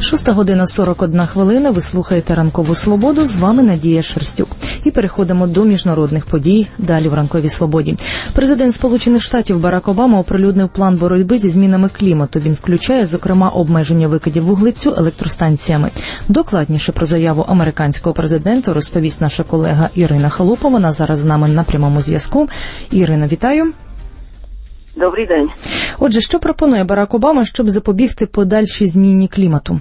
6:41. Ви слухаєте «Ранкову свободу». З вами Надія Шерстюк. І переходимо до міжнародних подій далі в «Ранковій свободі». Президент Сполучених Штатів Барак Обама оприлюднив план боротьби зі змінами клімату. Він включає, зокрема, обмеження викидів вуглецю електростанціями. Докладніше про заяву американського президента розповість наша колега Ірина Халупова. Вона зараз з нами на прямому зв'язку. Ірина, вітаю. Добрий день. Отже, що пропонує Барак Обама, щоб запобігти подальшій зміні клімату?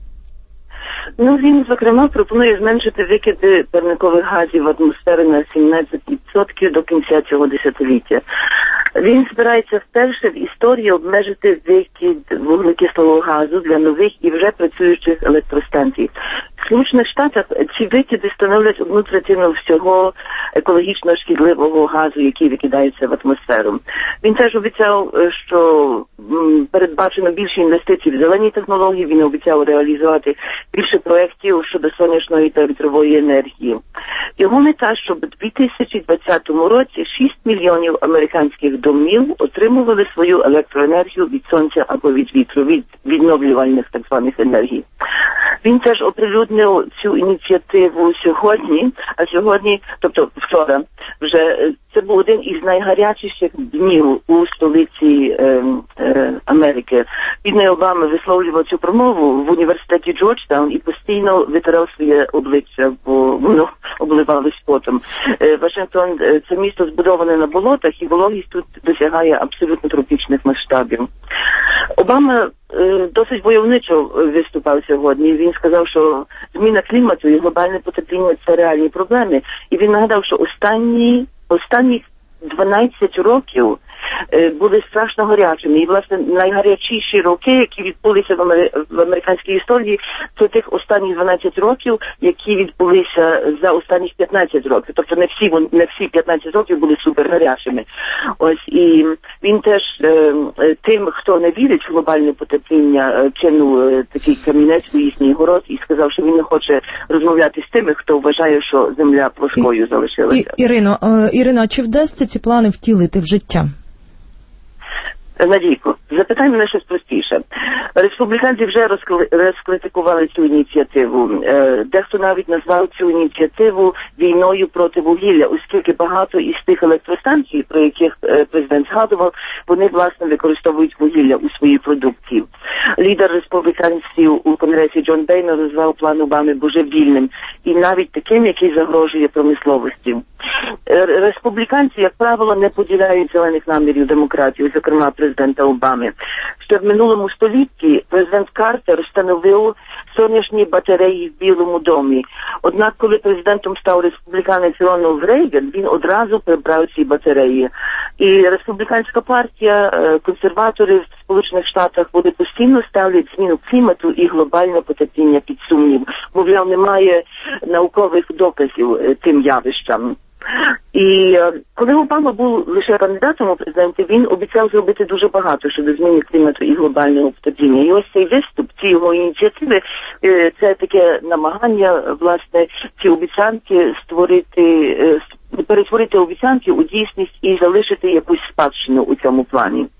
Він, зокрема, пропонує зменшити викиди парникових газів в атмосферу на 17% до кінця цього десятиліття. Він збирається вперше в історії обмежити викид вуглекислого газу для нових і вже працюючих електростанцій. В Сполучених Штатах ці викиди становлять 1/3 всього екологічно шкідливого газу, який викидається в атмосферу. Він теж обіцяв, що передбачено більше інвестицій в зелені технології, він обіцяв реалізувати більше проєктів щодо сонячної та вітрової енергії. Його мета, щоб у 2020 році 6 мільйонів американських домів отримували свою електроенергію від сонця або від вітру, від відновлювальних так званих енергій. Він теж оприлюднив цю ініціативу сьогодні, тобто вчора, вже це був один із найгарячіших днів у столиці Америки. Бідний Обама висловлював цю промову в університеті Джорджтаун і постійно витирав своє обличчя, бо воно обливалось потом. Вашингтон – це місто збудоване на болотах, і вологість тут досягає абсолютно тропічних масштабів. Обама досить войовничо виступав сьогодні. Він сказав, що зміна клімату і глобальне потепління – це реальні проблеми. І він нагадав, що останні 12 років були страшно гарячими. І, власне, найгарячіші роки, які відбулися в американській історії, це тих останніх 12 років, які відбулися за останніх 15 років. Тобто не всі 15 років були супергарячими. Ось, і він теж тим, хто не вірить в глобальне потепління, кинув такий камінець у їхній город і сказав, що він не хоче розмовляти з тими, хто вважає, що земля плоскою залишилася. Ірино, чи вдасться ці плани втілити в життя? Надійко, запитай мене щось простіше. Республіканці вже розкритикували цю ініціативу. Дехто навіть назвав цю ініціативу війною проти вугілля, оскільки багато із тих електростанцій, про яких президент згадував, вони, власне, використовують вугілля у своїй продукції. Лідер республіканців у Конгресі Джон Бейнер назвав план Обами божевільним і навіть таким, який загрожує промисловості. Республіканці, як правило, не поділяють зелених намірів демократів, зокрема президента Обами. Ще в минулому столітті президент Картер встановив сонячні батареї в Білому домі. Однак, коли президентом став республіканець Рональд Рейган, він одразу прибрав ці батареї. І республіканська партія, консерватори в Сполучених Штатах, вони постійно ставлять зміну клімату і глобальне потепління під сумнів. Мовляв, немає наукових доказів тим явищам. І коли Обама був лише кандидатом у президенти, він обіцяв зробити дуже багато щодо зміни клімату і глобального потепління. І ось цей виступ, ці його ініціативи, це таке намагання, власне, ці обіцянки перетворити обіцянки у дійсність і залишити якусь спадщину у цьому плані.